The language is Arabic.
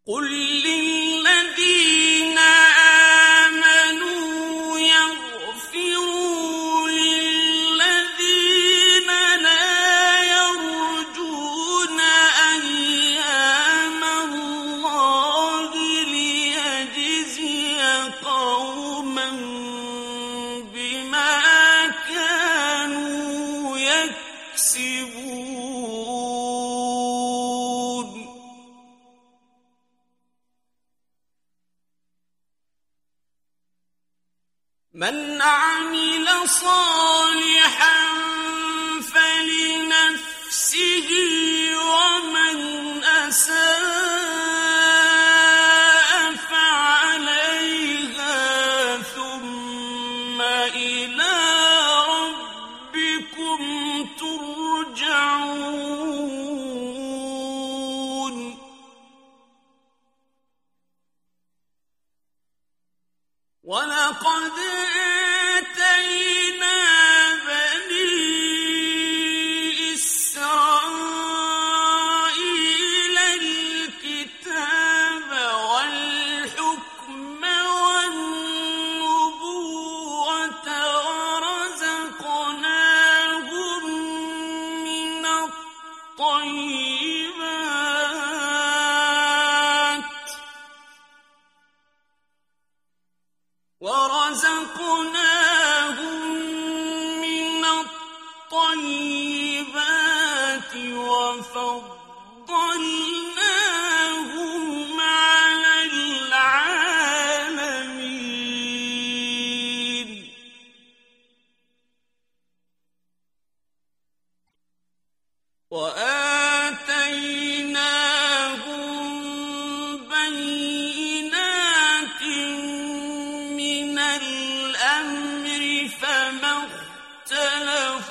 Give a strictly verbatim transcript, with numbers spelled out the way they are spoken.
قل للذين آمنوا يغفروا للذين لا يرجون أيام الله ليجزي قوما بما كانوا يكسبون. من عمل صالحا فلنفسه ومن أساء فعليها ثم إلى ربكم ترجعون. ولقد آتينا بني إسرائيل الكتاب والحكم والنبوة ورزقناهم من الطيبات ورزقناهم من الطيبات وفضلناهم على العالمين. وآتيناهم بينات من الأمر فما اختلفوا